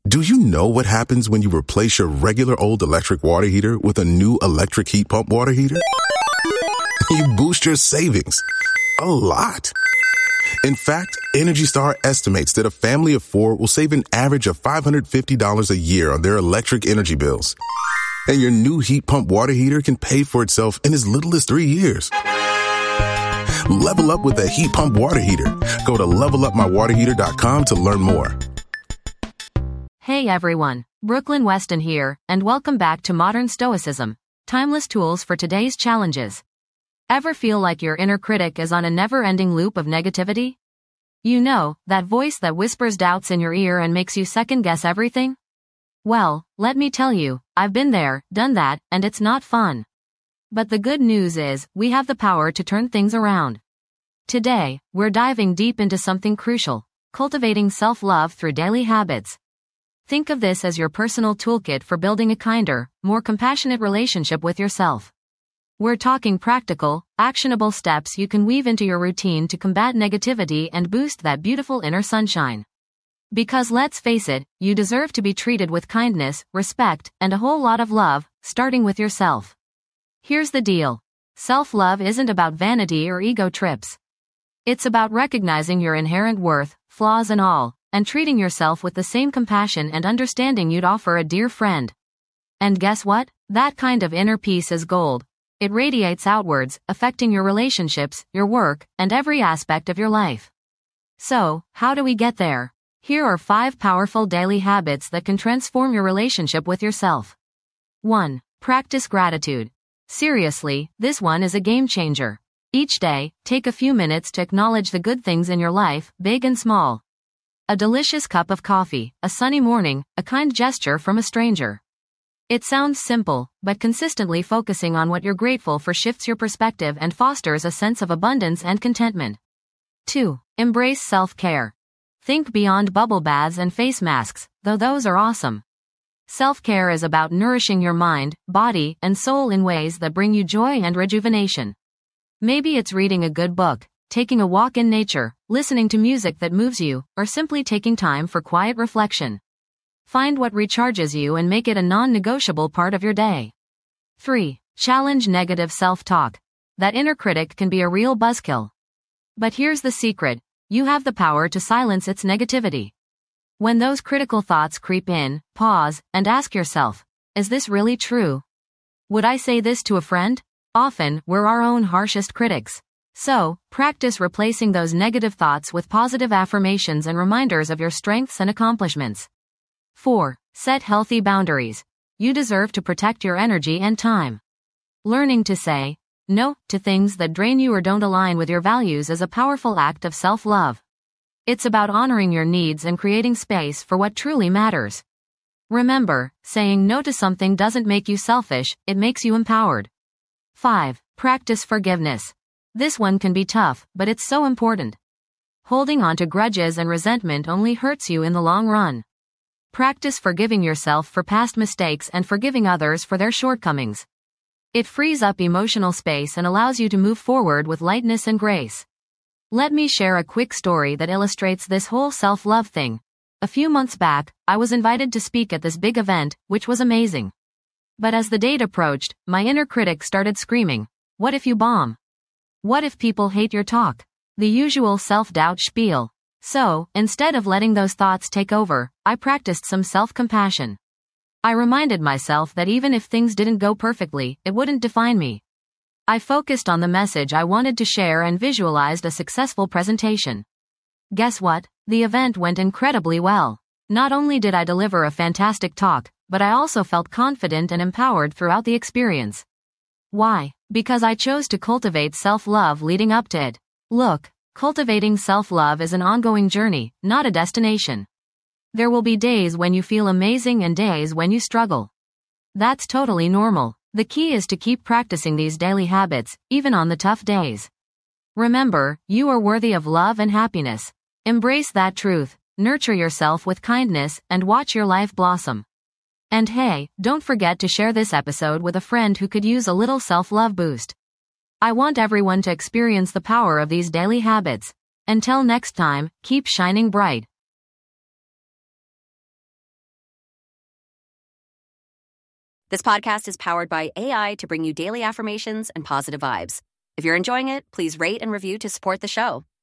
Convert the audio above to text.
Do you know what happens when you replace your regular old electric water heater with a new electric heat pump water heater? You boost your savings a lot. In fact, Energy Star estimates that a family of 4 will save an average of $550 a year on their electric energy bills. And your new heat pump water heater can pay for itself in as little as 3 years. Level up with a heat pump water heater. Go to levelupmywaterheater.com to learn more. Hey everyone, Brooklyn Weston here, and welcome back to Modern Stoicism, timeless tools for today's challenges. Ever feel like your inner critic is on a never-ending loop of negativity? You know, that voice that whispers doubts in your ear and makes you second-guess everything? Well, let me tell you, I've been there, done that, and it's not fun. But the good news is, we have the power to turn things around. Today, we're diving deep into something crucial, cultivating self-love through daily habits. Think of this as your personal toolkit for building a kinder, more compassionate relationship with yourself. We're talking practical, actionable steps you can weave into your routine to combat negativity and boost that beautiful inner sunshine. Because let's face it, you deserve to be treated with kindness, respect, and a whole lot of love, starting with yourself. Here's the deal. Self-love isn't about vanity or ego trips. It's about recognizing your inherent worth, flaws and all, and treating yourself with the same compassion and understanding you'd offer a dear friend. And guess what? That kind of inner peace is gold. It radiates outwards, affecting your relationships, your work, and every aspect of your life. So, how do we get there? Here are 5 powerful daily habits that can transform your relationship with yourself. 1. Practice gratitude. Seriously, this one is a game changer. Each day, take a few minutes to acknowledge the good things in your life, big and small. A delicious cup of coffee, a sunny morning, a kind gesture from a stranger. It sounds simple, but consistently focusing on what you're grateful for shifts your perspective and fosters a sense of abundance and contentment. 2. Embrace self-care. Think beyond bubble baths and face masks, though those are awesome. Self-care is about nourishing your mind, body, and soul in ways that bring you joy and rejuvenation. Maybe it's reading a good book, taking a walk in nature, listening to music that moves you, or simply taking time for quiet reflection. Find what recharges you and make it a non-negotiable part of your day. 3. Challenge negative self-talk. That inner critic can be a real buzzkill. But here's the secret. You have the power to silence its negativity. When those critical thoughts creep in, pause, and ask yourself, is this really true? Would I say this to a friend? Often, we're our own harshest critics. So, practice replacing those negative thoughts with positive affirmations and reminders of your strengths and accomplishments. 4. Set healthy boundaries. You deserve to protect your energy and time. Learning to say no to things that drain you or don't align with your values is a powerful act of self-love. It's about honoring your needs and creating space for what truly matters. Remember, saying no to something doesn't make you selfish, it makes you empowered. 5. Practice forgiveness. This one can be tough, but it's so important. Holding on to grudges and resentment only hurts you in the long run. Practice forgiving yourself for past mistakes and forgiving others for their shortcomings. It frees up emotional space and allows you to move forward with lightness and grace. Let me share a quick story that illustrates this whole self-love thing. A few months back, I was invited to speak at this big event, which was amazing. But as the date approached, my inner critic started screaming, "What if you bomb? What if people hate your talk?" The usual self-doubt spiel. So, instead of letting those thoughts take over, I practiced some self-compassion. I reminded myself that even if things didn't go perfectly, it wouldn't define me. I focused on the message I wanted to share and visualized a successful presentation. Guess what? The event went incredibly well. Not only did I deliver a fantastic talk, but I also felt confident and empowered throughout the experience. Why? Because I chose to cultivate self-love leading up to it. Look, cultivating self-love is an ongoing journey, not a destination. There will be days when you feel amazing and days when you struggle. That's totally normal. The key is to keep practicing these daily habits, even on the tough days. Remember, you are worthy of love and happiness. Embrace that truth, nurture yourself with kindness, and watch your life blossom. And hey, don't forget to share this episode with a friend who could use a little self-love boost. I want everyone to experience the power of these daily habits. Until next time, keep shining bright. This podcast is powered by AI to bring you daily affirmations and positive vibes. If you're enjoying it, please rate and review to support the show.